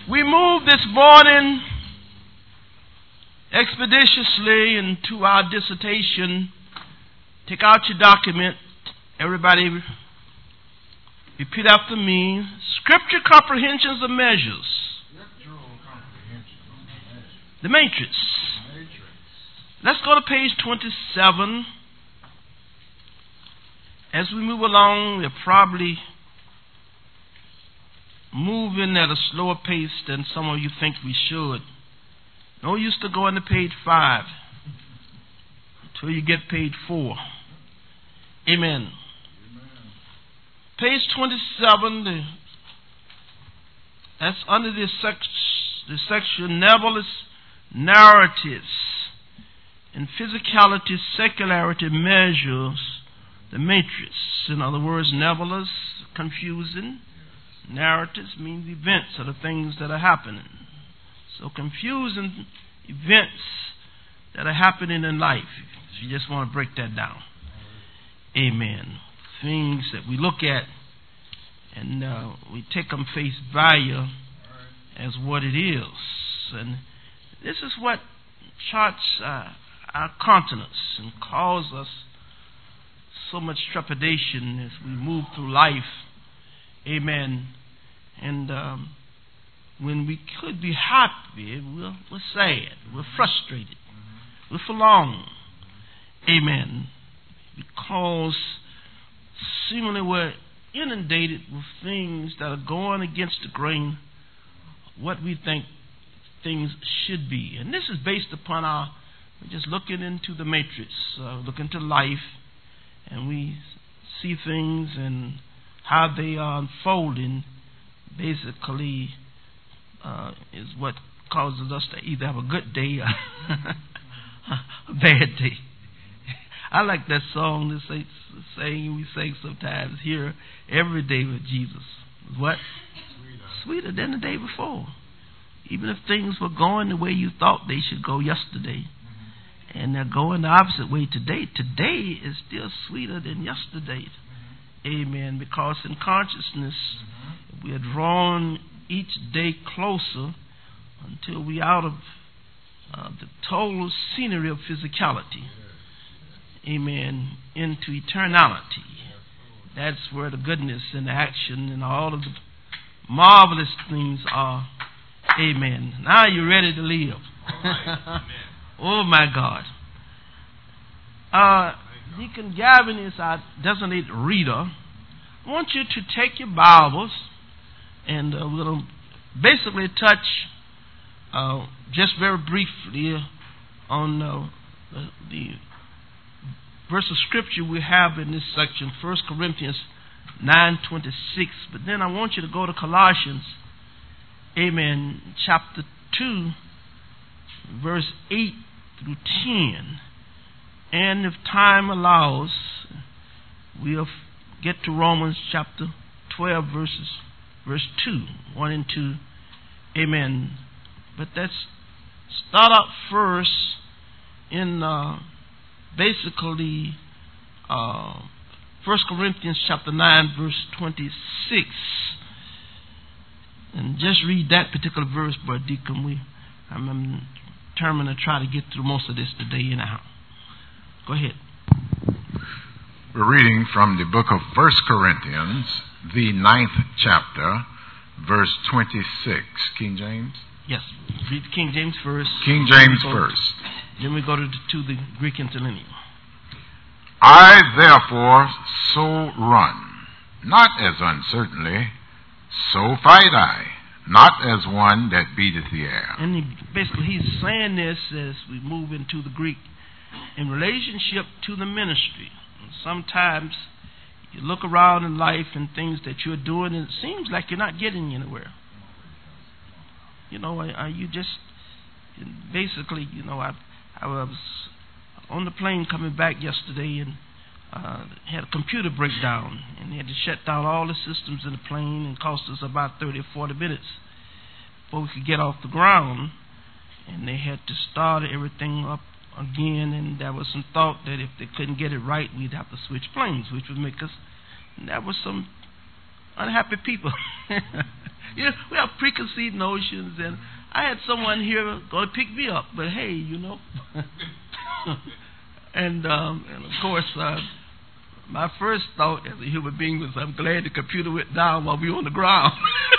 We move this morning expeditiously into our dissertation. Take out your document. Everybody repeat after me. Scripture comprehensions of measures. The matrix. Let's go to page 27. As we move along, we're probably moving at a slower pace than some of you think we should. No use to going to page 5 until you get page 4. Amen. Page 27, that's under this section, nebulous narratives and physicality, secularity measures the matrix. In other words, nebulous, confusing. Narratives means events or the things that are happening. So confusing events that are happening in life. If you just want to break that down. Amen. Things that we look at and we take them face value as what it is. And this is what charts our countenance and causes us so much trepidation as we move through life. Amen. And when we could be happy, we're sad, we're frustrated, we're forlorn. Amen. Because seemingly we're inundated with things that are going against the grain of what we think things should be. And this is based upon we're just looking into the matrix, looking to life, and we see things and how they are unfolding. Basically is what causes us to either have a good day or a bad day. I like that song that we sing sometimes here every day with Jesus. What? Sweeter than the day before. Even if things were going the way you thought they should go yesterday, and they're going the opposite way today is still sweeter than yesterday. Amen. Because in consciousness, we are drawn each day closer until we out of the total scenery of physicality. Amen. Into eternality. That's where the goodness and the action and all of the marvelous things are. Amen. Now you're ready to live. Right. Oh my God. Deacon Gavin is our designated reader. I want you to take your Bibles and we'll basically touch just very briefly on the verse of scripture we have in this section, 1 Corinthians 9:26. But then I want you to go to Colossians, amen, chapter 2, verse 8 through 10. And if time allows, we'll get to Romans chapter 12, verse 2, 1 and 2. Amen. But let's start out first in basically 1 Corinthians chapter 9, verse 26. And just read that particular verse, Brother Deacon. I'm determined to try to get through most of this today anyhow. Go ahead. We're reading from the book of 1 Corinthians, the 9th chapter, verse 26. King James? Yes. Read King James first. King James first. Then we go to the Greek interlinear. I therefore so run, not as uncertainly, so fight I, not as one that beateth the air. And he's saying this as we move into the Greek in relationship to the ministry. And sometimes you look around in life and things that you're doing, and it seems like you're not getting anywhere. You know, you just basically, you know, I was on the plane coming back yesterday and had a computer breakdown, and they had to shut down all the systems in the plane, and cost us about 30 or 40 minutes before we could get off the ground. And they had to start everything up again, and there was some thought that if they couldn't get it right, we'd have to switch planes, which would make us, and there was some unhappy people. We have preconceived notions, and I had someone here going to pick me up, but hey, and of course, my first thought as a human being was, I'm glad the computer went down while we were on the ground.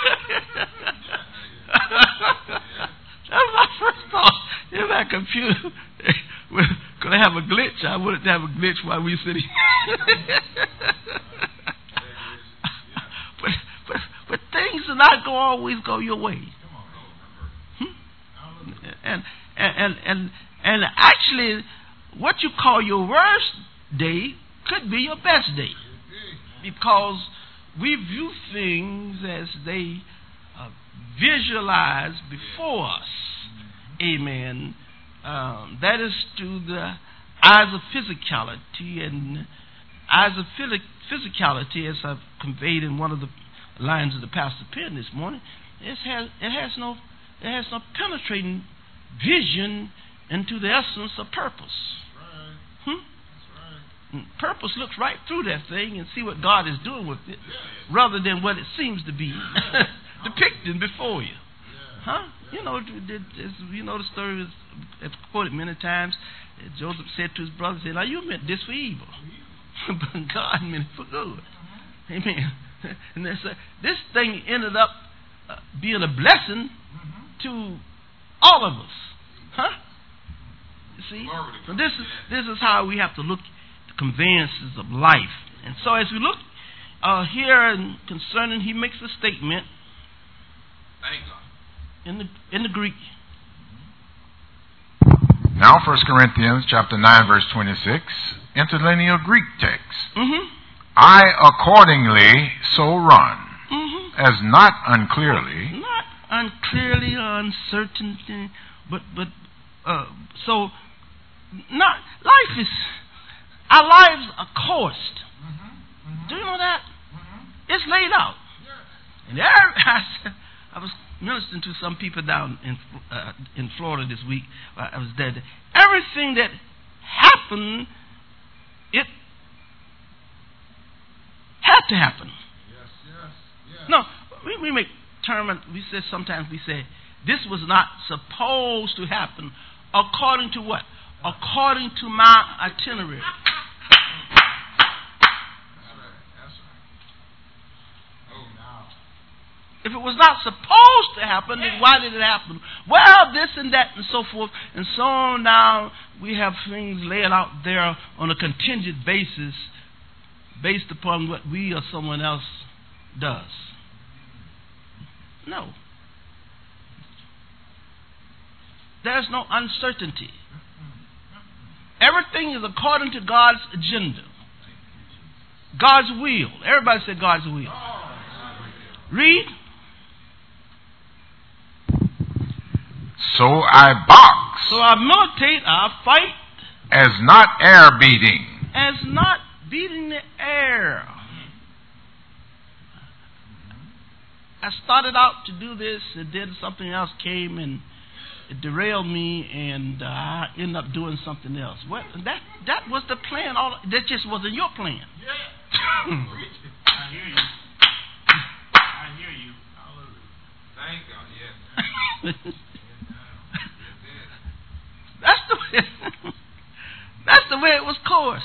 That was my first thought. If that computer was going to have a glitch, I wouldn't have a glitch while we were sitting. But things do not always go your way. And actually, what you call your worst day could be your best day, because we view things as they visualize before us. Amen. That is to the eyes of physicality, and eyes of physicality, as I've conveyed in one of the lines of the pastor pen this morning, it has no penetrating vision into the essence of purpose. Purpose looks right through that thing and see what God is doing with it, rather than what it seems to be depicting before you. The story is quoted many times. Joseph said to his brother, said, "Now you meant this for evil, but God meant it for good." Amen. And this thing ended up being a blessing to all of us. You see? So this is how we have to look at the conveyances of life. And so as we look here and concerning, he makes a statement. Thank God. In the Greek. Now 1 Corinthians chapter 9 verse 26, interlinear Greek text. I accordingly so run, as not unclearly. Not unclearly, uncertainty, but so not life is, our lives are coursed. Do you know that? It's laid out. And I was ministering to some people down in Florida this week. I was there. Everything that happened, it had to happen. Yes. No, we make term. We say sometimes this was not supposed to happen according to what? According to my itinerary. If it was not supposed to happen, then why did it happen? Well, this and that and so forth. And so now we have things laid out there on a contingent basis based upon what we or someone else does. No. There's no uncertainty. Everything is according to God's agenda. God's will. Everybody said God's will. Read. So I box. So I militate, I fight. As not air beating. As not beating the air. I started out to do this, and then something else came and it derailed me, and I ended up doing something else. What? That was the plan. That just wasn't your plan. Yeah. I hear you. I hear you. Hallelujah. Thank God. Yes. That's the way it was coursed.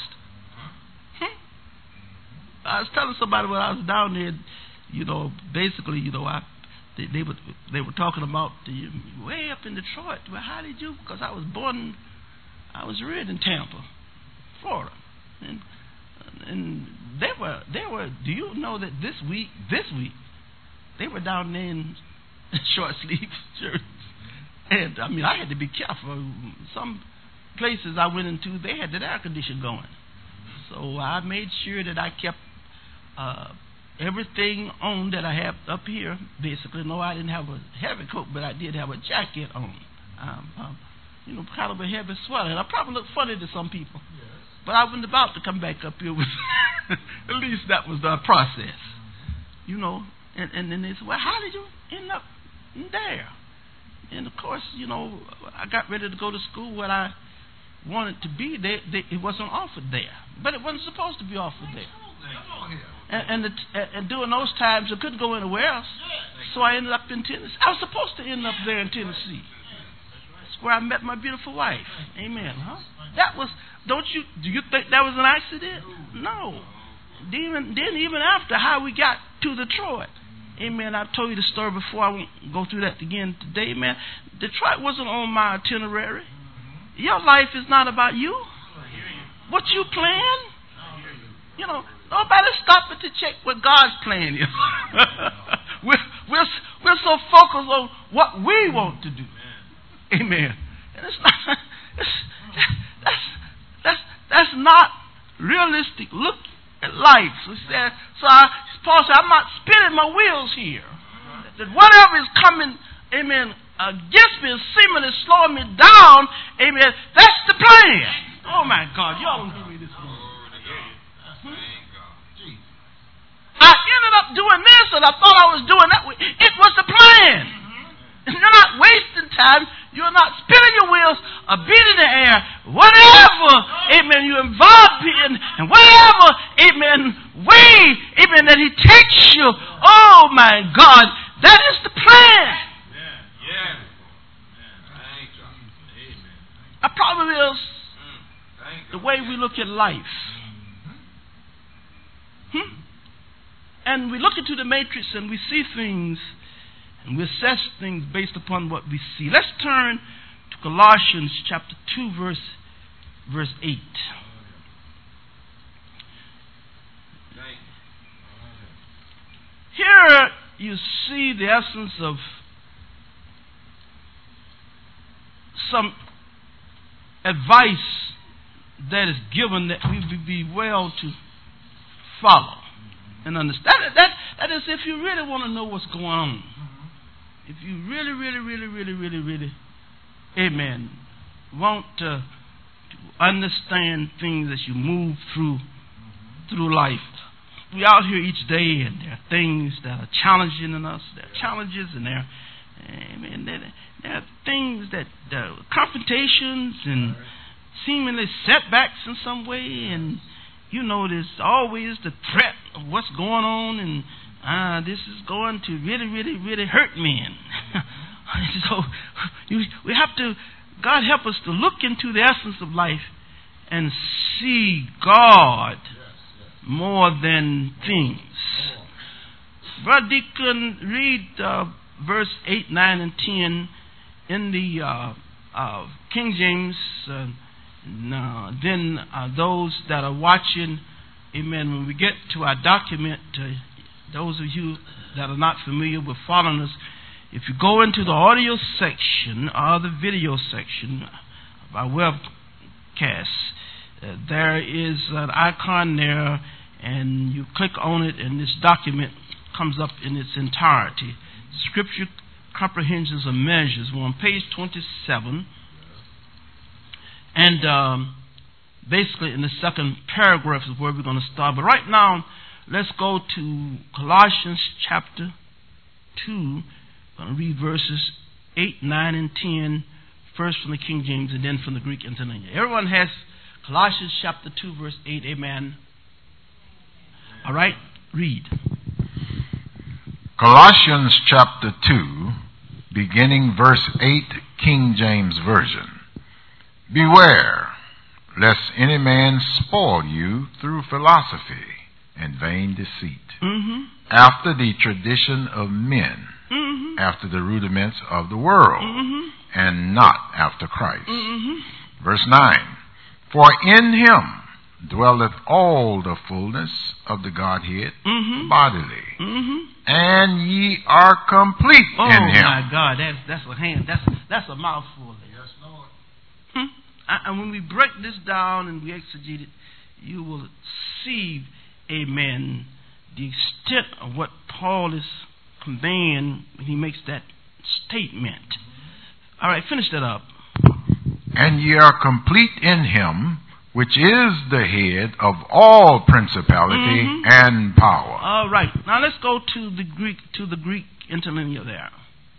I was telling somebody when I was down there, basically, they were talking about way up in Detroit. Well, how did you? Because I was reared in Tampa, Florida, and they were. Do you know that this week they were down there in short sleeve shirts? And I mean, I had to be careful. Some places I went into, they had the air conditioning going. So I made sure that I kept everything on that I have up here. Basically, no, I didn't have a heavy coat, but I did have a jacket on. Kind of a heavy sweater. And I probably looked funny to some people. Yes. But I wasn't about to come back up here with, at least that was the process. And then they said, well, how did you end up there? And of course, I got ready to go to school where I wanted to be. It wasn't offered there. But it wasn't supposed to be offered there. And during those times, I couldn't go anywhere else. So I ended up in Tennessee. I was supposed to end up there in Tennessee. That's where I met my beautiful wife. Amen. Huh? That was, do you think that was an accident? No. Then even after how we got to Detroit. Amen. I've told you the story before. I won't go through that again today, man. Detroit wasn't on my itinerary. Your life is not about you. What you plan? You know, nobody stopping to check what God's plan is. we're so focused on what we want to do. Amen. And it's not. That's not realistic. Look at life. Paul said, I'm not spinning my wheels here. That whatever is coming, amen, against me and seemingly slowing me down, amen, that's the plan. Oh my God, y'all don't give me this one. I ended up doing this and I thought I was doing that. It was the plan. You're not wasting time. You're not spinning your wheels or beating the air. Whatever, amen, you're involved in, and whatever, amen, way, amen, that he takes you, oh my God, that is the plan. A problem is the way we look at life. And we look into the matrix and we see things and we assess things based upon what we see. Let's turn to Colossians chapter 2, verse 8. Here you see the essence of some advice that is given that we would be well to follow and understand. That is if you really want to know what's going on. If you really, amen, want to understand things as you move through life. We're out here each day, and there are things that are challenging in us. There are challenges, and there are things that confrontations and seemingly setbacks in some way, and you know there's always the threat of what's going on, and this is going to really hurt me. So we have to, God help us to look into the essence of life and see God more than things. Brother Deacon, read verse 8, 9, and 10 in the King James. Then those that are watching, amen, when we get to our document, those of you that are not familiar with following us, if you go into the audio section or the video section of our webcast, there is an icon there, and you click on it, and this document comes up in its entirety. Scripture Comprehensions of Measures. We're on page 27. And basically in the second paragraph is where we're going to start. But right now, let's go to Colossians chapter 2. I'm going to read verses 8, 9, and 10, first from the King James and then from the Greek Interlinear. Everyone has Colossians chapter 2, verse 8. Amen. All right, read. Colossians chapter 2, beginning verse 8, King James Version. Beware, lest any man spoil you through philosophy and vain deceit, after the tradition of men, after the rudiments of the world, and not after Christ. Verse 9, for in him dwelleth all the fullness of the Godhead bodily, and ye are complete in him. Oh my God, that's a mouthful. Yes, Lord. And when we break this down and we exegete it, you will see, amen, the extent of what Paul is conveying when he makes that statement. All right, finish that up. And ye are complete in him, which is the head of all principality and power. All right. Now let's go to the Greek interlinear there.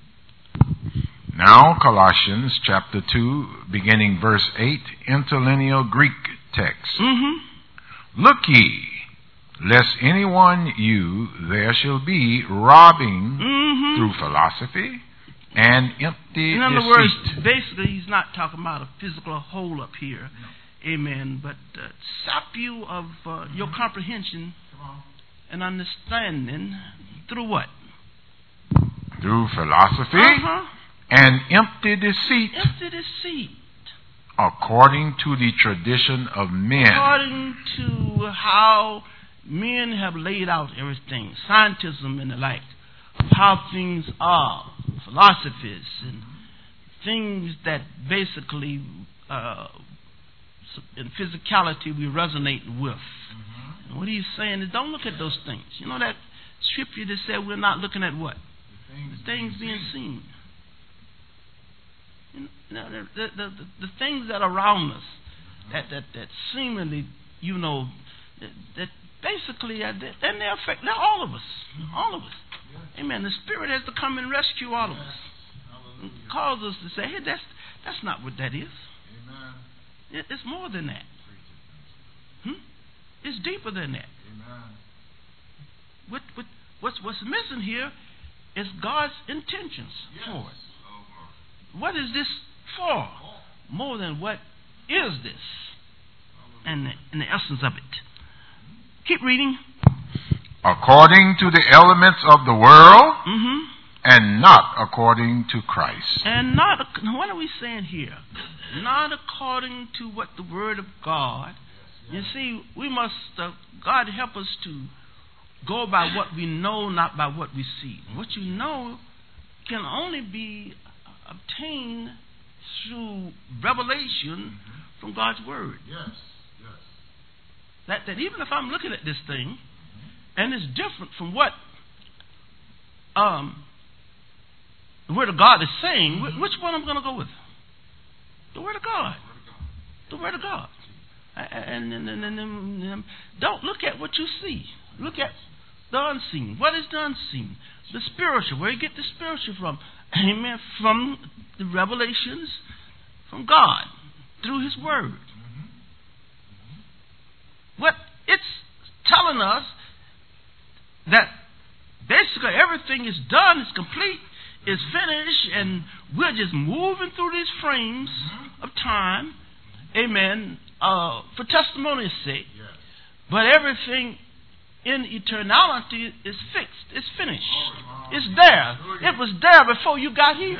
Now Colossians chapter 2, beginning verse 8, interlinear Greek text. Look ye, lest anyone you there shall be robbing through philosophy and empty In other deceit. words, basically, he's not talking about a physical hole up here. Amen. But sap you of your comprehension and understanding through what? Through philosophy and empty deceit, Empty deceit. according to the tradition of men. According to how men have laid out everything, scientism and the like, of how things are, philosophies and things that basically in physicality we resonate with. And what he's saying is, don't look at those things. You know that scripture that said we're not looking at what? The things being seen. You know, the things that are around us, that seemingly, you know, that basically, then they affect all of us. All of us. Amen. The Spirit has to come and rescue all of us. And cause us to say, hey, that's not what that is. It's more than that. It's deeper than that. What's missing here is God's intentions for it. What is this for? More than what is this? And the essence of it. Keep reading. According to the elements of the world, and not according to Christ. And not, what are we saying here? Not according to what the Word of God. You see, we must, God help us to go by what we know, not by what we see. What you know can only be obtained through revelation from God's Word. That even if I'm looking at this thing, and it's different from what the Word of God is saying, which one I'm going to go with? The Word of God. The Word of God. And don't look at what you see. Look at the unseen. What is the unseen? The spiritual. Where you get the spiritual from? Amen. From the revelations from God through His Word. What it's telling us, that basically everything is done, is complete, is finished, and we're just moving through these frames of time, amen, for testimony's sake. But everything in eternality is fixed, it's finished, it's there. It was there before you got here.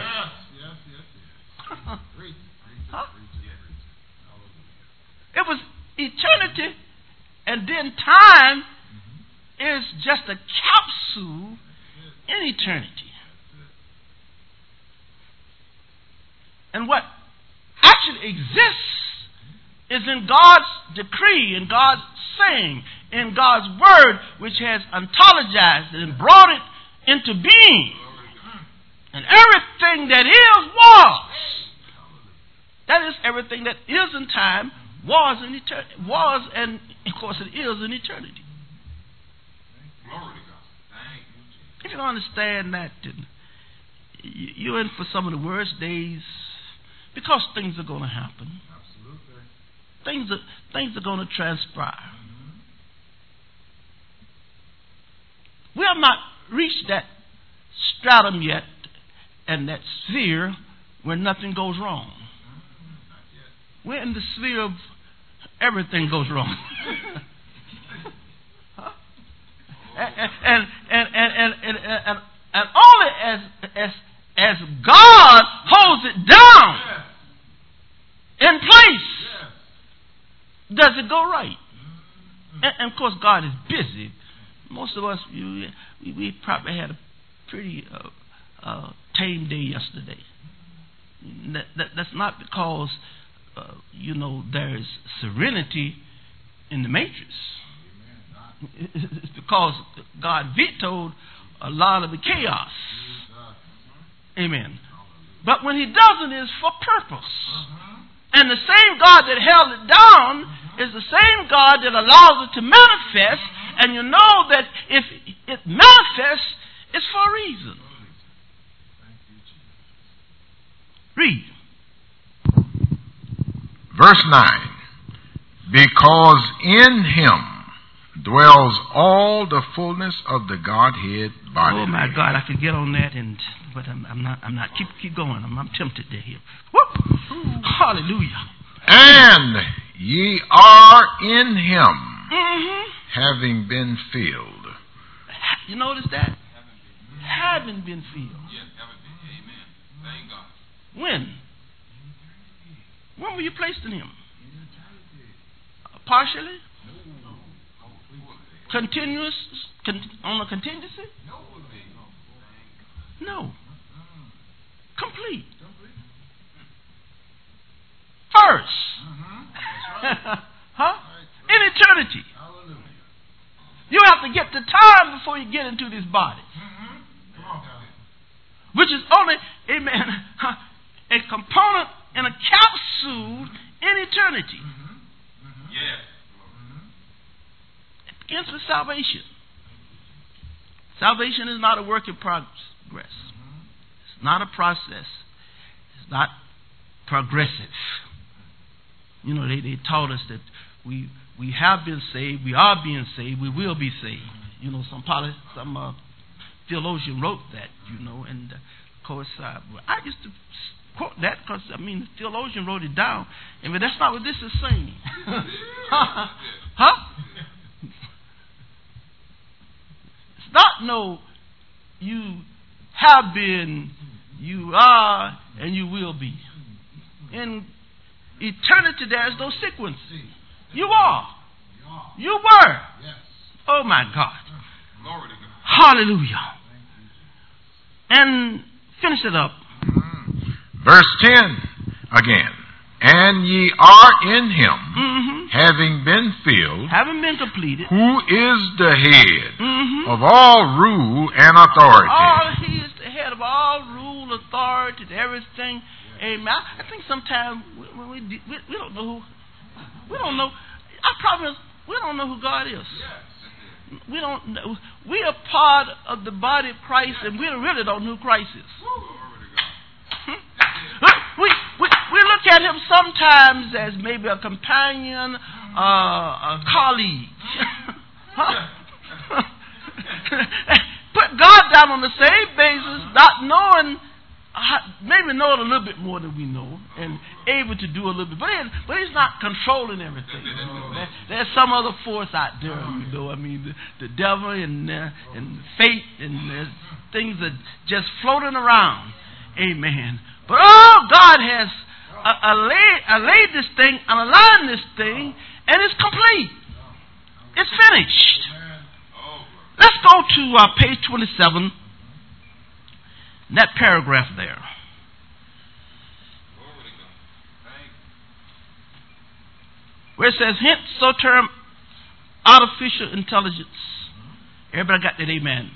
It was eternity, and then time is just a capsule in eternity. And what actually exists is in God's decree, in God's saying, in God's Word, which has ontologized it and brought it into being. And everything that is was. That is everything that is in time, was in eternity, was, and of course it is in eternity. If you don't understand that, you're in for some of the worst days, because things are going to happen. Things are going to transpire. We have not reached that stratum yet, and that sphere where nothing goes wrong. We're in the sphere of everything goes wrong. and only as God holds it down in place does it go right. And of course, God is busy. Most of us, we probably had a pretty tame day yesterday. That's not because there is serenity in the matrix. It's because God vetoed a lot of the chaos. Amen. But when He does it, it's for purpose. And the same God that held it down is the same God that allows it to manifest. And you know that if it manifests, it's for a reason. Read. Verse 9. Because in Him dwells all the fullness of the Godhead bodily. Oh my God, I could get on that, but I'm not. Keep going. I'm tempted to hear. Whoop! Hallelujah. And ye are in Him, having been filled. You notice that? Having been filled. Yes, haven't been. Amen. Thank God. When? When were you placed in Him? Partially? Continuous? On a contingency? No. Complete. First. Huh? In eternity. You have to get the time before you get into this body. Which is only, amen, a component and a capsule in eternity. Yes. It begins with salvation. Salvation is not a work in progress. It's not a process. It's not progressive. You know, they taught us that we have been saved, we are being saved, we will be saved. You know, some theologian wrote that, you know, and of course, I used to quote that because, the theologian wrote it down, but that's not what this is saying. Huh? It's not no, you have been, you are, and you will be. In eternity, there is no sequence. You are. You were. Oh my God. Glory to God. Hallelujah. And finish it up. Verse 10 again. And ye are in Him, having been filled, having been completed, who is the head of all rule and authority. He is the head of all rule, authority, everything. Amen. I think sometimes when we don't know who, we don't know. Our problem is we don't know who God is. We don't know. We are part of the body of Christ, and we really don't know who Christ is. We look at Him sometimes as maybe a companion, a colleague. Put God down on the same basis, not knowing, maybe knowing a little bit more than we know, and able to do a little bit. But He's not controlling everything. You know? There's some other force out there, you know. The devil and fate, and there's things that just floating around. Amen. But God has laid this thing and aligned this thing, and it's complete. It's finished. Let's go to page 27. That paragraph there. Where it says, hence so term artificial intelligence. Everybody got that? Amen.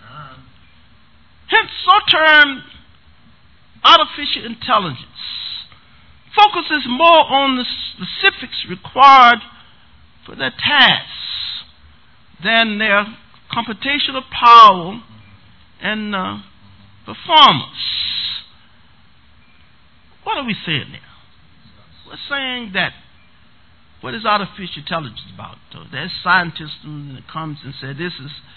Hence so term artificial intelligence focuses more on the specifics required for their tasks than their computational power and performance. What are we saying there? We're saying that what is artificial intelligence about? So there's scientists that comes and say this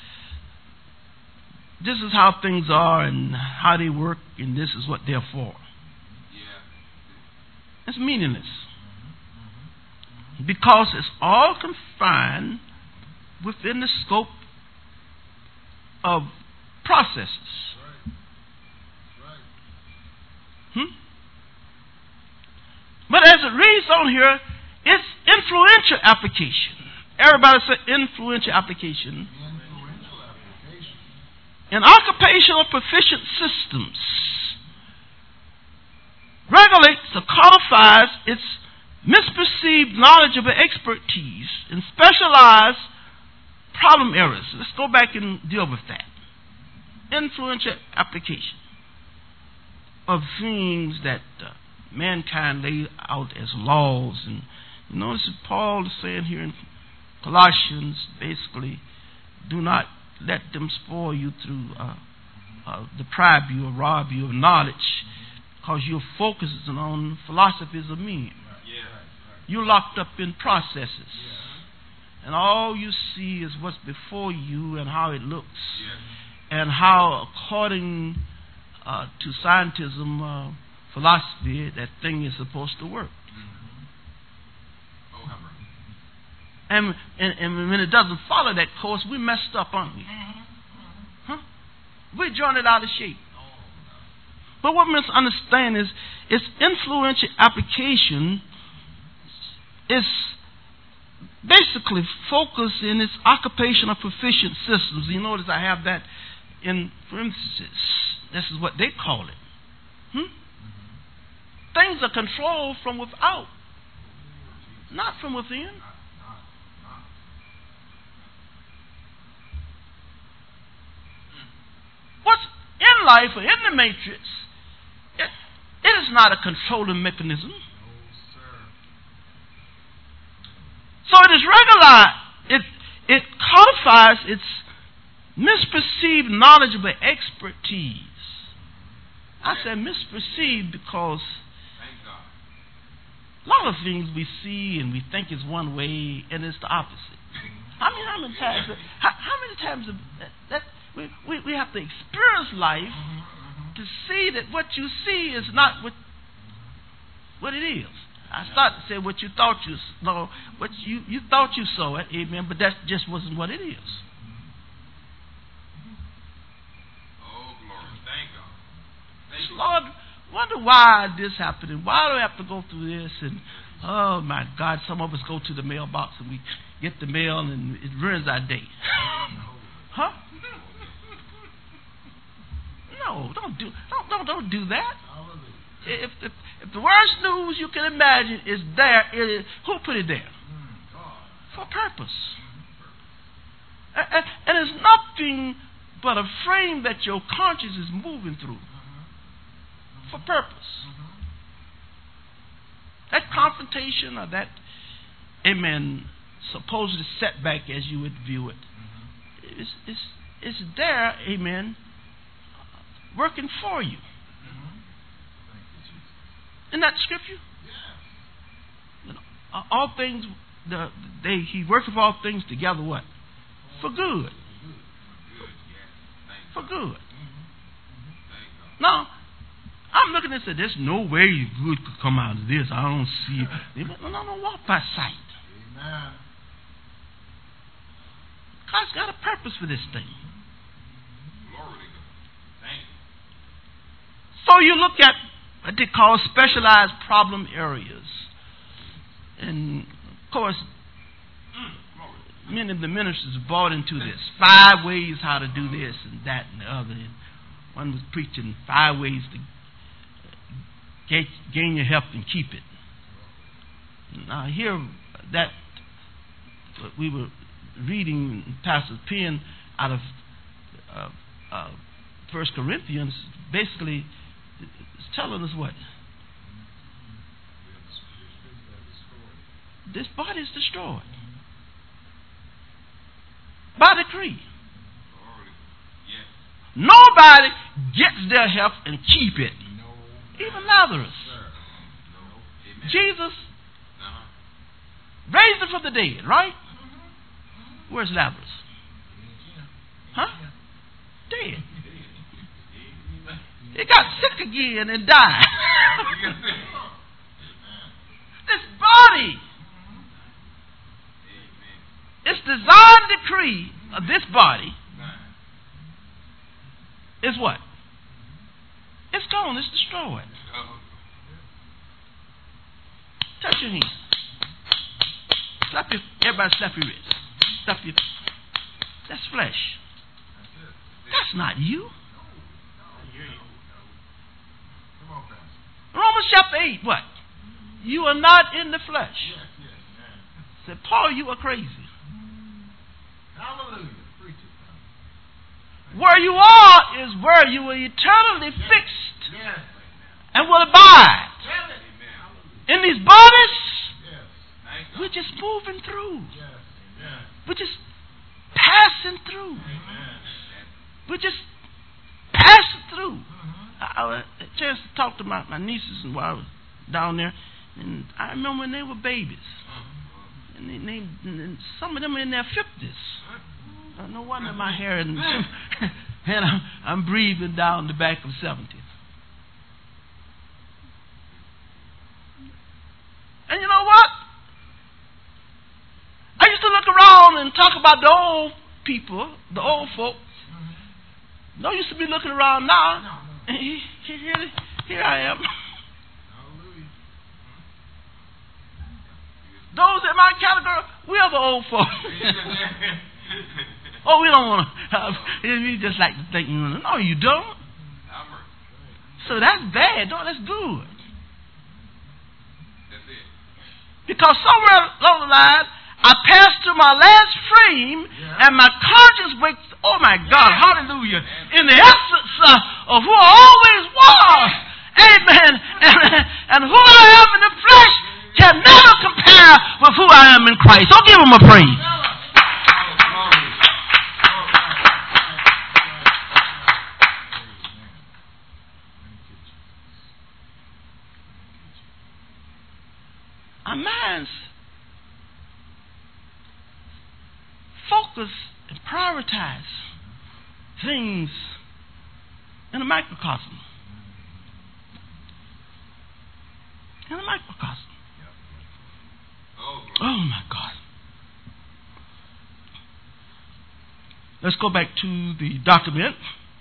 is how things are and how they work, and this is what they're for. It's meaningless. Because it's all confined within the scope of processes. But as it reads on here, it's influential application. Everybody say influential application. In occupational proficient systems, regulates or codifies its misperceived knowledge of expertise in specialized problem areas. Let's go back and deal with that. Influential application of things that mankind laid out as laws. And you notice that Paul is saying here in Colossians, basically, do not let them spoil you through deprive you or rob you of knowledge, because you're focusing on philosophies of men. You're locked up in processes. and all you see is what's before you and how it looks, Yes. and how, according to scientism, philosophy, that thing is supposed to work. Oh, have mercy. And when it doesn't follow that course, we messed up, aren't we? Huh? We joined it out of shape. But what we must understand is its influential application is basically focused in its occupational proficient systems. You notice I have that in parentheses. This is what they call it. Things are controlled from without, not from within. What's in life or in the matrix, it is not a controlling mechanism. So it is regularized. It codifies its misperceived knowledgeable expertise. I said misperceived because Thank God. a lot of things we see and we think is one way and it's the opposite. How many times that we have to experience life to see that what you see is not what it is. I started to say what you thought you saw, what you thought you saw it, amen, but that just wasn't what it is. Oh, glory. Thank God. Thank you. Lord, wonder why this happened and why do we have to go through this? And oh my God, some of us go to the mailbox and we get the mail and it ruins our day. Huh? No, don't do that. If the worst news you can imagine is there, who put it there? For purpose. And it's nothing but a frame that your conscience is moving through. For purpose. That confrontation or that, amen, supposed setback as you would view it, is there, amen, working for you. Isn't that scripture? Yes. All things, he worketh all things together what? For good. For good. Now, I'm looking and saying, there's no way good could come out of this. I don't see it. No, walk by sight. Amen. God's got a purpose for this thing. Glory to God. Thank you. So you look at what they call specialized problem areas. And, of course, many of the ministers bought into this. 5 ways how to do this and that and the other. And one was preaching 5 ways to gain your health and keep it. Now, here, that we were reading Pastor Penn out of 1 Corinthians, basically it's telling us what? This body is destroyed. By decree. Nobody gets their health and keep it. Even Lazarus. Jesus raised him from the dead, right? Where's Lazarus? Huh? Dead. He got sick again and died. This body, its design decree of this body is what? It's gone. It's destroyed. Touch your hand. Everybody slap your wrist. Slap your. That's flesh. That's not you. Romans chapter 8, what? You are not in the flesh. Said Paul, you are crazy. Hallelujah. Preach it. Where you are is where you are eternally fixed Yes. and will abide. In these bodies, we're just moving through. We're just passing through. We're just passing through. I had a chance to talk to my nieces while I was down there, and I remember when they were babies. and some of them in their 50s. No wonder my hair and I'm breathing down the back of 70s. And you know what? I used to look around and talk about the old people, the old folks. No use to be looking around now. And here I am. Those in my category, we are the old folks. Oh, we don't want to. We just like to think, no, you don't. So that's bad. No, that's good. Because somewhere along the line, I passed through my last frame, and my conscience wakes. Oh my God, hallelujah! In the essence of who I always was, amen. And who I am in the flesh can never compare with who I am in Christ. So give him a praise. Our minds focus and prioritize things in a microcosm. In a microcosm. Oh my God. Let's go back to the document.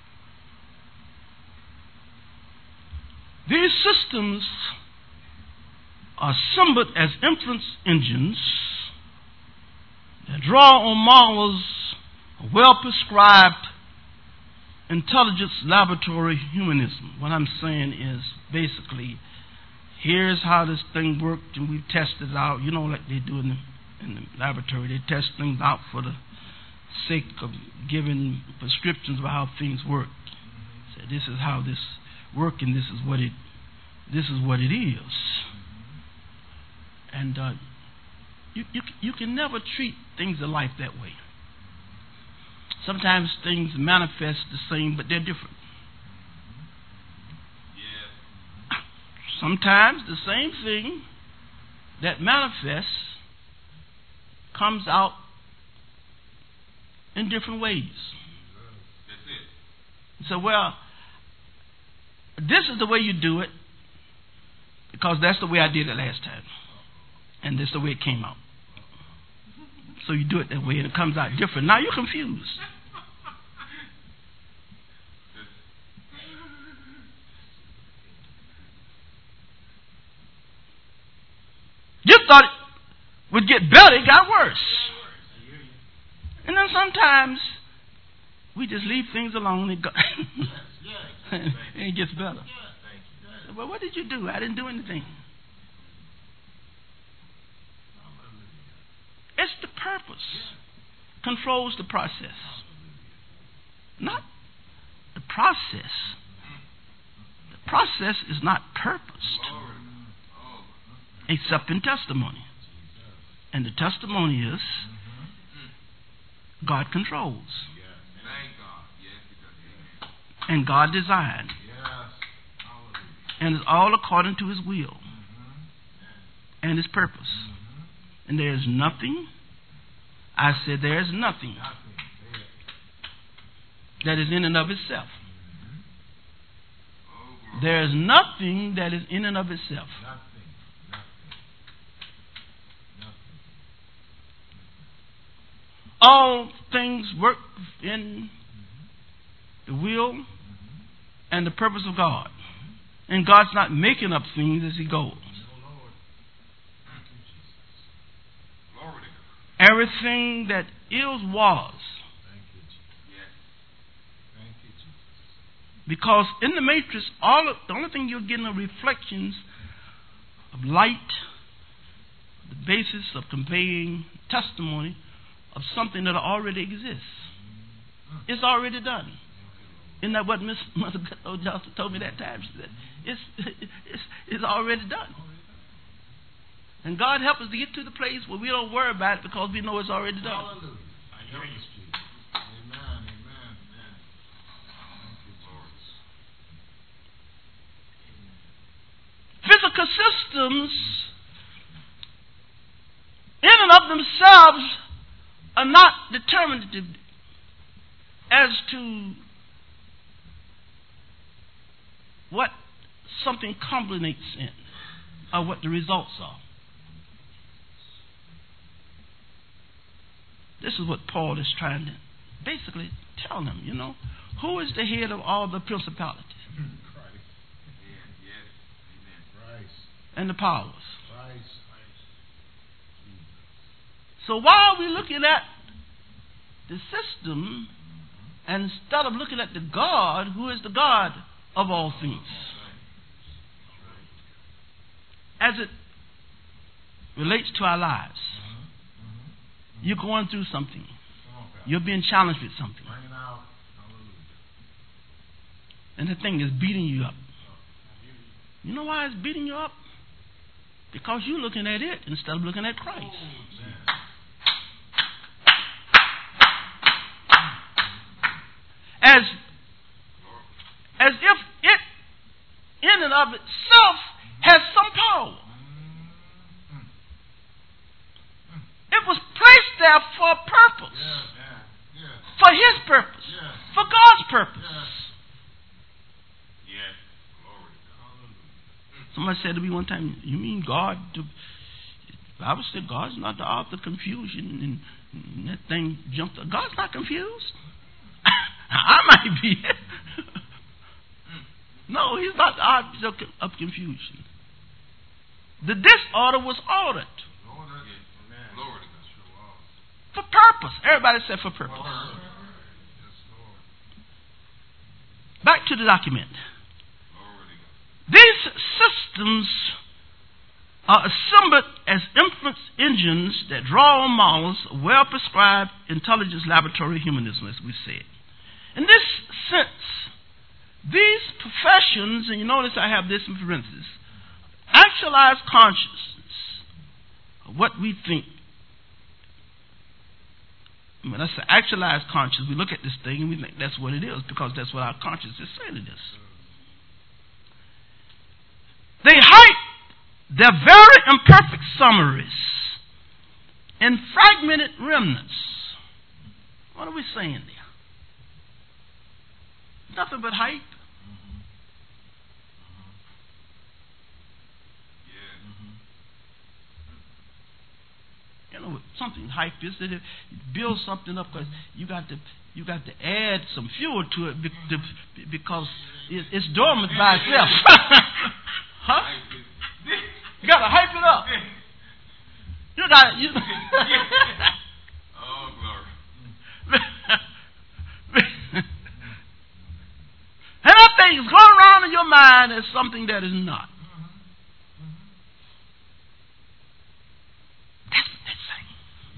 These systems are assembled as influence engines that draw on models of well-prescribed intelligence laboratory humanism. What I'm saying is basically, here's how this thing worked, and we've tested it out. You know, like they do in the laboratory. They test things out for the sake of giving prescriptions about how things work. So this is how this works, and this is what it is. And you can never treat things in life that way. Sometimes things manifest the same, but they're different. Yeah. Sometimes the same thing that manifests comes out in different ways. That's it. So, well, this is the way you do it because that's the way I did it last time. And this is the way it came out. So you do it that way and it comes out different. Now you're confused. You thought it would get better, it got worse. And then sometimes we just leave things alone and and it gets better. Well, what did you do? I didn't do anything. It's the purpose controls the process, not the process. The process is not purposed except in testimony, and the testimony is God controls, and God designed, and it's all according to His will and His purpose. And there is nothing, I said there is nothing that is in and of itself. There is nothing that is in and of itself. All things work in the will and the purpose of God. And God's not making up things as He goes. Everything that is was. Because in the matrix, the only thing you're getting are reflections of light, the basis of conveying testimony of something that already exists. It's already done. Isn't that what Miss Mother Johnson told me that time? She said, it's already done. And God help us to get to the place where we don't worry about it because we know it's already done. Hallelujah. Amen. Physical systems in and of of themselves are not determinative as to what something culminates in or what the results are. This is what Paul is trying to basically tell them, you know. Who is the head of all the principalities? Christ. Yes. Amen. Christ. And the powers. Christ. So while we're looking at the system, instead of looking at the God, who is the God of all things, as it relates to our lives, you're going through something. You're being challenged with something. And the thing is beating you up. You know why it's beating you up? Because you're looking at it instead of looking at Christ. As if it, in and of itself, has some power. It was placed there for a purpose. For His purpose. For God's purpose. Somebody said to me one time, you mean God? The Bible said God's not the author of confusion, and that thing jumped up. God's not confused. I might be. No, He's not the author of confusion. The disorder was ordered. For purpose. Everybody said for purpose. Back to the document. These systems are assembled as inference engines that draw on models of well-prescribed intelligence laboratory humanism, as we said. In this sense, these professions, and you notice I have this in parentheses, actualize consciousness of what we think. When I say actualize consciousness, we look at this thing and we think that's what it is because that's what our conscience is saying it is. They hide their very imperfect summaries in fragmented remnants. What are we saying there? Nothing but hype. You know what something hype is? That it builds something up because you got to add some fuel to it because it's dormant by itself. Huh? You got to hype it up. You got to. Oh, glory. And that thing is going around in your mind as something that is not. That's what that's saying.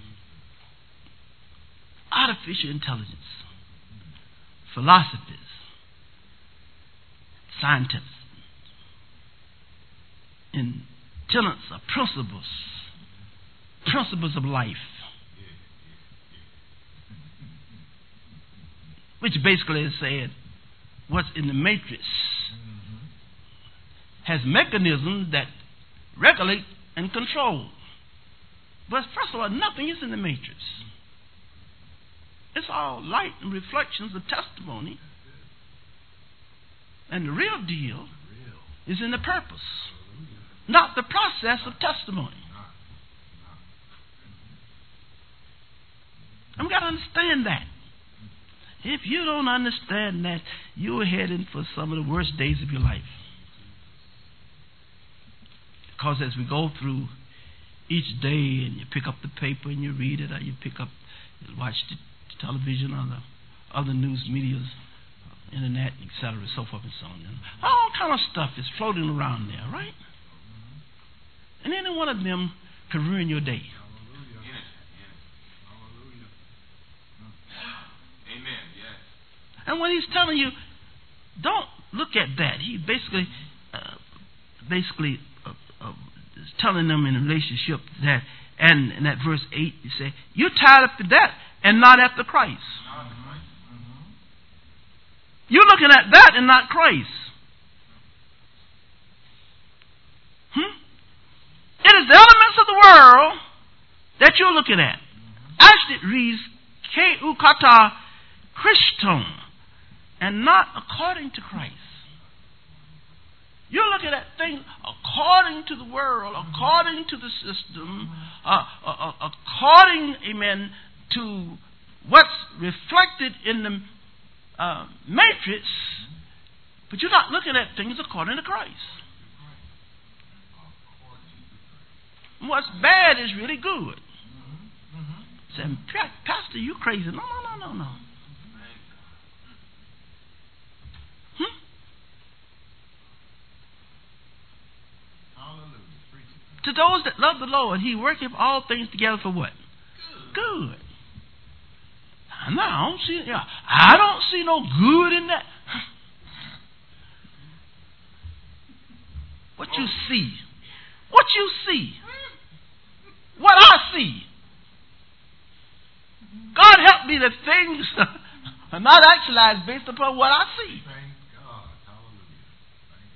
Artificial intelligence, philosophers, scientists, in tenets of principles of life, which basically is saying what's in the matrix has mechanisms that regulate and control. But first of all, nothing is in the matrix. It's all light and reflections of testimony. And the real deal is in the purpose, not the process of testimony. And we got to understand that. If you don't understand that, you're heading for some of the worst days of your life. Because as we go through each day and you pick up the paper and you read it, or you watch the television or the other news medias, internet, etc., so forth and so on. And all kind of stuff is floating around there, right? And any one of them could ruin your day. And when he's telling you, don't look at that, he basically is telling them in a relationship that, and in that verse 8, he say, you're tied up to that and not after Christ. You're looking at that and not Christ. It is the elements of the world that that you're looking at. Actually, it reads Keu kata Christon, and not according to Christ. You're looking at things according to the world, according to the system, according, amen, to what's reflected in the matrix, but you're not looking at things according to Christ. What's bad is really good. Saying, Pastor, you crazy. No. To those that love the Lord, He worketh all things together for what? Good. Now, I don't see no good in that. What you see? What you see? What I see? God help me that things are not actualized based upon what I see. Thank God. Hallelujah. Thank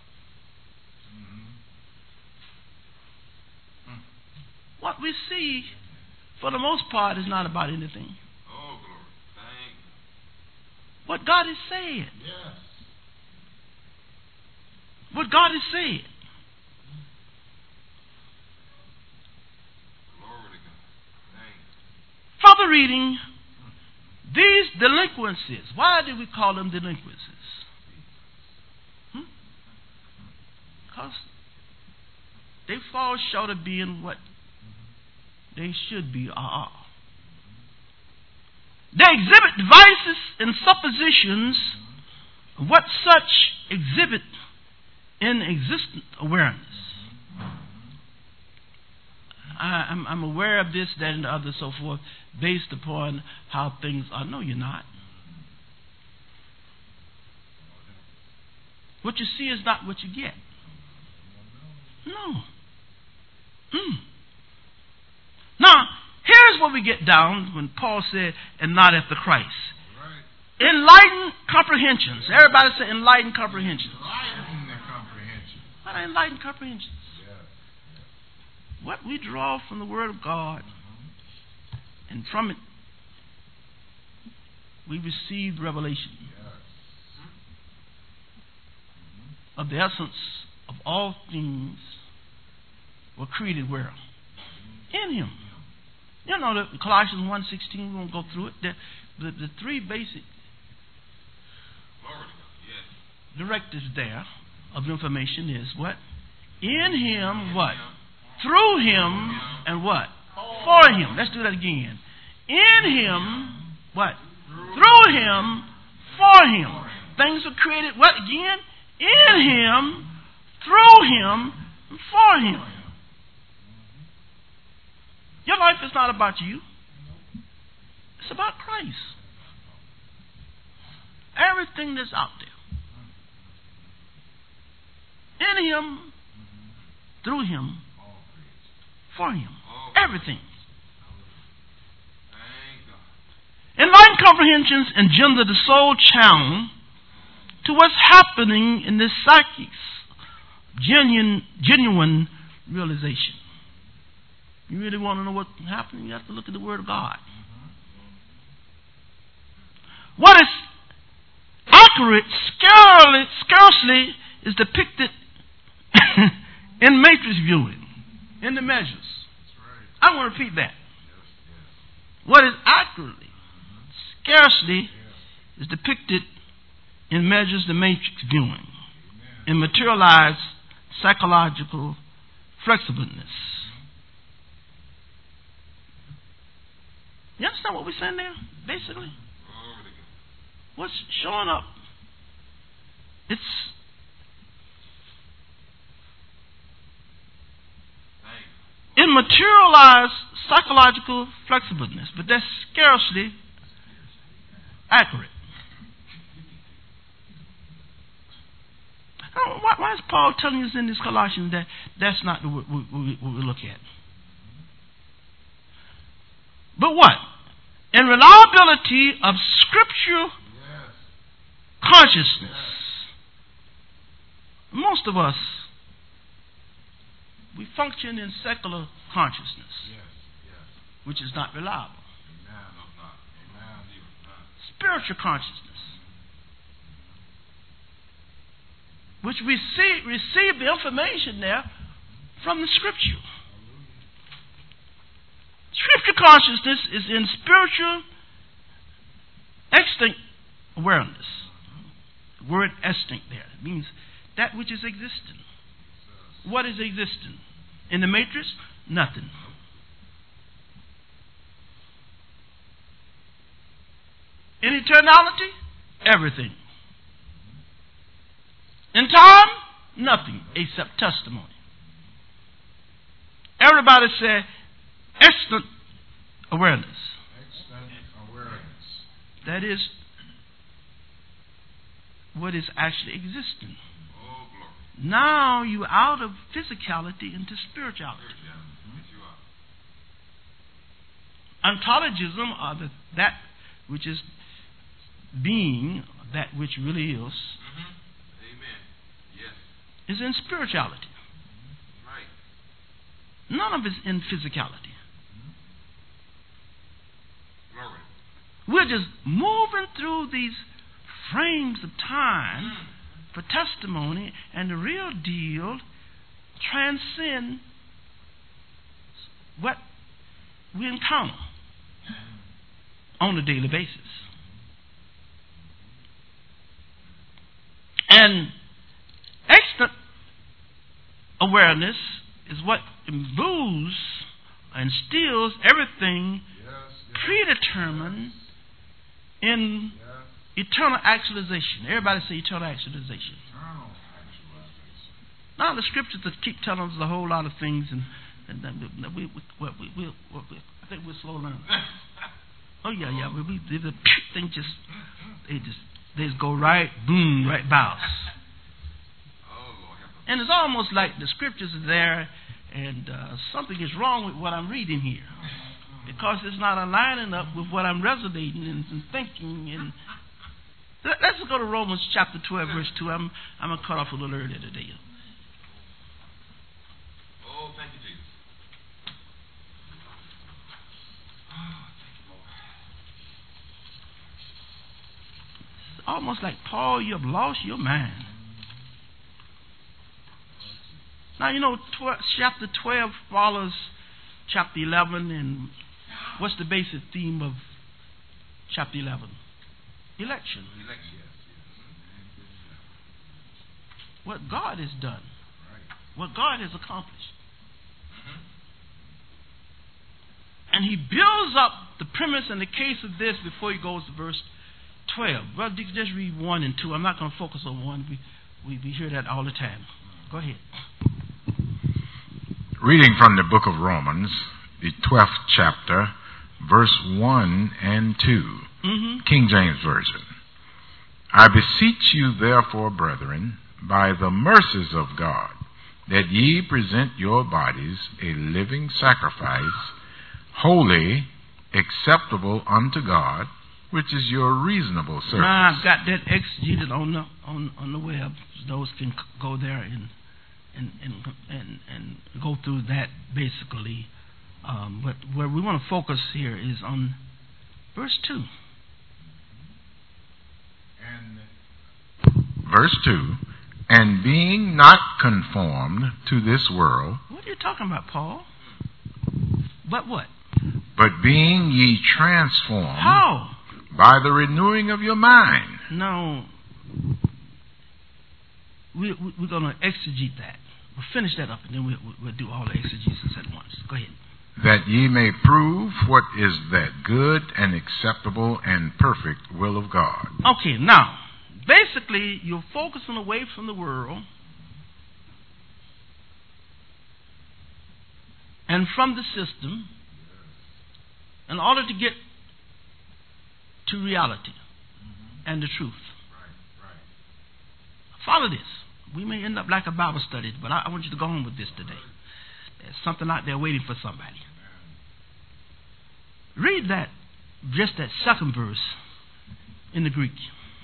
God. What we see, for the most part, is not about anything. Oh, glory. Thank God. What God is saying. Yes. What God is saying. Glory to God. Thank God. Further reading, these delinquencies. Why do we call them delinquencies? Because they fall short of being what they should be or are. They exhibit devices and suppositions of what such exhibit in existent awareness. I'm aware of this, that, and the other, so forth, based upon how things are. No, you're not. What you see is not what you get. No. Now, here's what we get down when Paul said, and not after Christ. Right. Enlightened comprehensions. Everybody say enlightened comprehensions. Enlighten the comprehension. What are enlightened comprehensions? Yes. What we draw from the Word of God, and from it we receive revelation of the essence of all things were created where? In Him. You know, the Colossians 1:16, we won't go through it. The three basic directives there of information is what? In Him, what? Through Him, and what? For Him. Let's do that again. In Him, what? Through Him, for Him. Things were created, what again? In Him, through Him, and for Him. Your life is not about you. It's about Christ. Everything that's out there. In Him, through Him, for Him. Everything. Enlightened comprehensions engender the soul channel to what's happening in this psyche's genuine realization. You really want to know what's happening? You have to look at the Word of God. What is accurate scarcely is depicted in matrix viewing, in the measures. I want to repeat that. What is accurately, scarcely is depicted in measures, the matrix viewing, in materialized psychological flexibleness. You understand what we're saying there, basically? What's showing up? It's in materialized psychological flexibleness, but that's scarcely accurate. Why is Paul telling us in this Colossians that that's not what we look at? But what? In reliability of scriptural consciousness. Most of us, we function in secular consciousness. which is not reliable. Amen. Spiritual consciousness, which we receive the information there from the Scripture. Scripture consciousness is in spiritual extinct awareness. The word extinct there means that which is existing. What is existing? In the matrix? Nothing. In eternality? Everything. In time? Nothing except testimony. Everybody say extant awareness. Extant awareness. That is what is actually existing. Oh, glory. Now you're out of physicality into spirituality. Yes, you are. Ontologism, or that which is being, that which really is, Amen. Yes. is in spirituality. Right. None of it's in physicality. Glory. We're just moving through these frames of time for testimony, and the real deal transcends what we encounter on a daily basis. And extant awareness is what imbues and instills everything predetermined in eternal actualization. Everybody say eternal actualization. Now the scriptures that keep telling us a whole lot of things, and I think we're slow learners. Oh yeah. The thing they just go right, boom, right by us. And it's almost like the scriptures are there, and something is wrong with what I'm reading here, because it's not aligning up with what I'm resonating and thinking. And let's go to Romans chapter 12, verse 2. I'm going to cut off a little earlier today. Oh, thank you, Jesus. It's almost like, Paul, you have lost your mind. Now, you know, chapter 12 follows chapter 11, and what's the basic theme of chapter 11? Election. What God has done. What God has accomplished. And he builds up the premise and the case of this before he goes to verse 12. Well, just read 1 and 2. I'm not going to focus on 1. We hear that all the time. Go ahead. Reading from the book of Romans, the 12th chapter, verse 1 and 2, King James Version. I beseech you, therefore, brethren, by the mercies of God, that ye present your bodies a living sacrifice, holy, acceptable unto God, which is your reasonable service. Now, I've got that exegeted on the web. Those can go there and go through that basically. But where we want to focus here is on verse 2. Verse 2, and being not conformed to this world. What are you talking about, Paul? But what? But being ye transformed. How? By the renewing of your mind. No. We're going to exegete that. We'll finish that up, and then we'll do all the exegesis at once. Go ahead. That ye may prove what is that good and acceptable and perfect will of God. Okay, now, basically, you're focusing away from the world and from the system in order to get to reality and the truth. Follow this. We may end up like a Bible study, but I want you to go home with this today. There's something out there waiting for somebody. Read that, just that second verse in the Greek.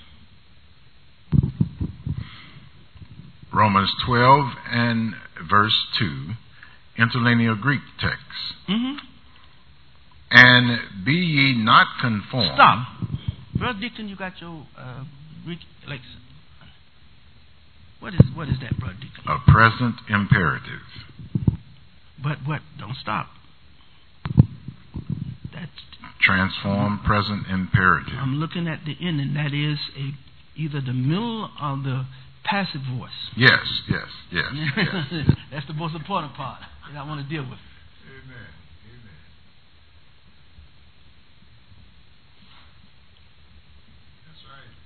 Romans 12 and verse 2, interlinear Greek text. And be ye not conformed. Stop. Brother Deacon, you got your Greek lexicon. What is that, Brother Deacon? A present imperative. But what? Don't stop. That's Transform present imperative. I'm looking at the ending. That is either the middle or the passive voice. Yes. That's the most important part that I want to deal with. Amen. That's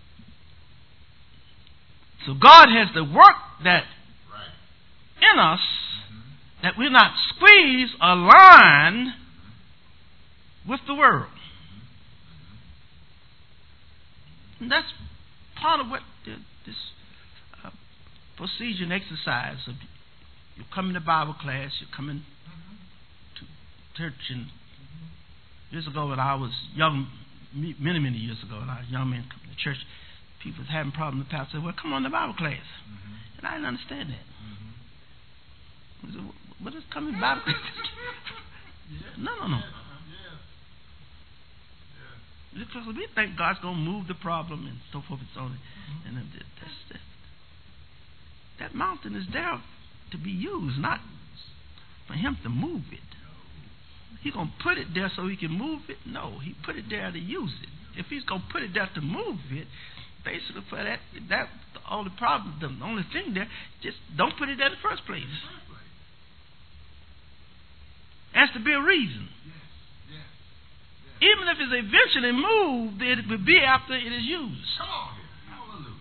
right. So God has to work that in us, that we're not squeezed or aligned with the world. And that's part of what this procedure and exercise of you coming to Bible class, you're coming to church. And years ago when I was young, many years ago, when I was young man coming to church, people was having problems. The pastor said, well, come on to Bible class. And I didn't understand that. I said, what is coming to Bible class? No. Because we think God's going to move the problem and so forth and so on. And that mountain is there to be used, not for him to move it. He's going to put it there so he can move it? No, he put it there to use it. If he's going to put it there to move it, basically for that the only problem, the only thing there, just don't put it there in the first place. There has to be a reason. Even if it's eventually moved, it will be after it is used. Come on here. Hallelujah.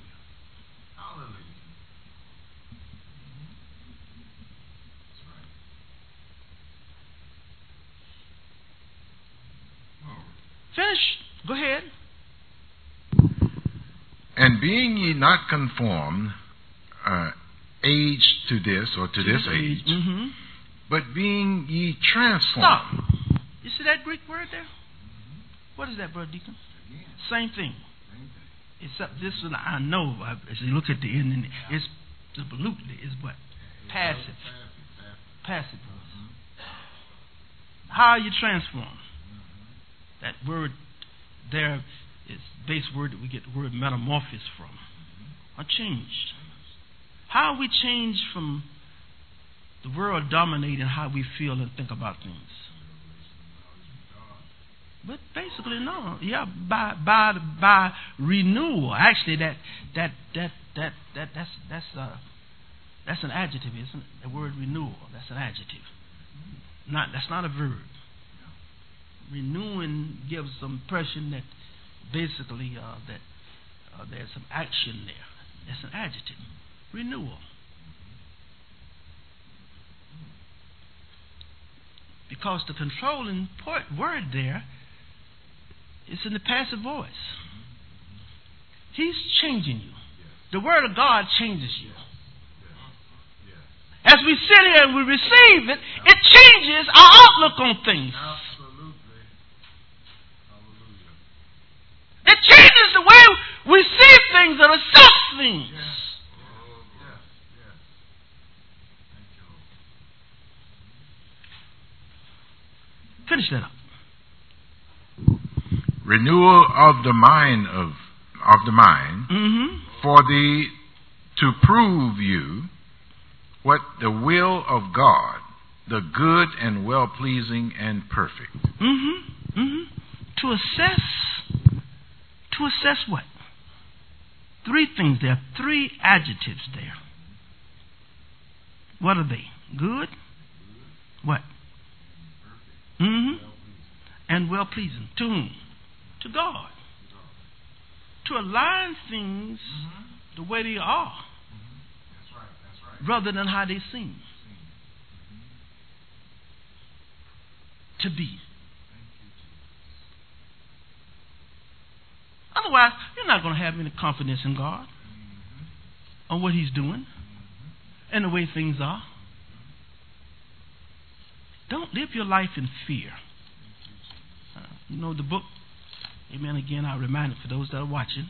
That's right. Finish. Go ahead. And being ye not conformed, age to this or to this age, but being ye transformed. Stop. You see that Greek word there? What is that, Brother Deacon? Same thing. Except this one I know, as you look at the end, it's absolutely is what? Passive. Passive. How are you transformed? That word there is the base word that we get the word metamorphosis from. Or changed. How are we changed from the world dominating how we feel and think about things? But basically, no. Yeah, by renewal. Actually, that's an adjective, isn't it? The word renewal. That's an adjective. That's not a verb. Renewing gives some impression that basically there's some action there. That's an adjective. Renewal. Because the controlling word there is in the passive voice. He's changing you. The word of God changes you. As we sit here and we receive it, it changes our outlook on things. It changes the way we see things and assess things. Finish that up. Renewal of the mind for thee to prove you what the will of God, the good and well pleasing and perfect. To assess what? Three things there. Three adjectives there. What are they? Good. What? And well pleasing. To whom? To God. To align things the way they are. That's right. Rather than how they seem. To be. Otherwise, you're not going to have any confidence in God on what He's doing and the way things are. Don't live your life in fear. You know the book, amen, again, I remind it for those that are watching.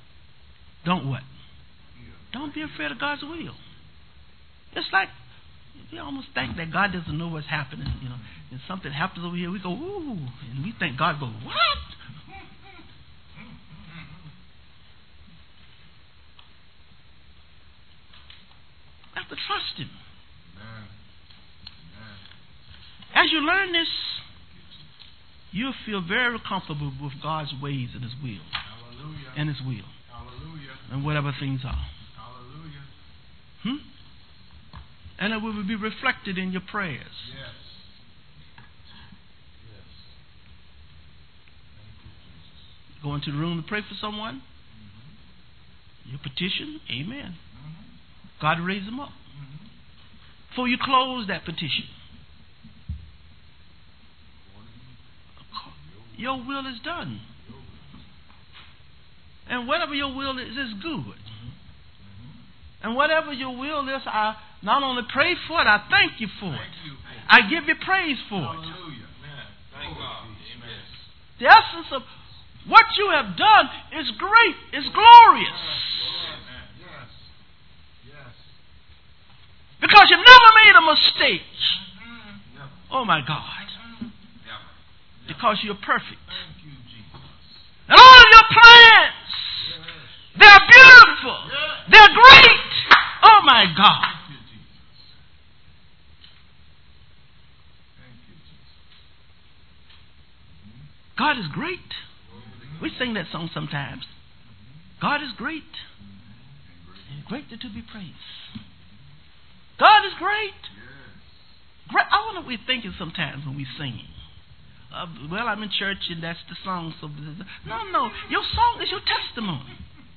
Don't what? Don't be afraid of God's will. It's like We almost think that God doesn't know what's happening, you know. And something happens over here, we go, ooh, and we think God goes, what? We have to trust Him. As you learn this, you'll feel very comfortable with God's ways and His will. Hallelujah. And His will. Hallelujah. And whatever things are. Hallelujah. And it will be reflected in your prayers. Yes. Go into the room to pray for someone. Your petition, amen. God raise them up. Before you close that petition, your will is done. And whatever your will is good. And whatever your will is, I not only pray for it, I thank you for it. I give you praise for it. Hallelujah. Thank God. Amen. The essence of what you have done is great, is glorious. Yes. Yes. Because you never made a mistake. Oh my God. Because you're perfect. Thank you, Jesus. And all of your plans, they're beautiful. They're great. Oh my God. Thank you, Jesus. Thank you, Jesus. God is great. We sing that song sometimes. God is great. And greatly to be praised. God is great. Great. I wonder what we're thinking sometimes when we sing. Well, I'm in church and that's the song. So no. Your song is your testimony.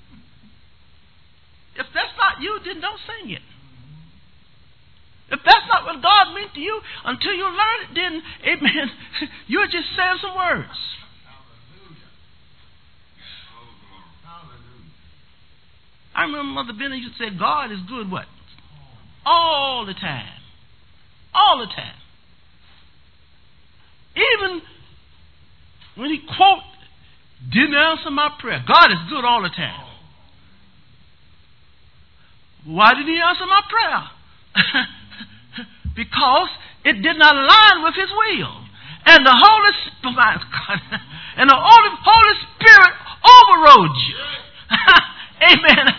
If that's not you, then don't sing it. If that's not what God meant to you until you learn it, then, amen, you're just saying some words. I remember Mother Benny used to say, God is good what? All the time. All the time. Even when he quote, didn't answer my prayer. God is good all the time. Why did he answer my prayer? Because it did not align with his will. And the Holy Spirit overrode you. Amen.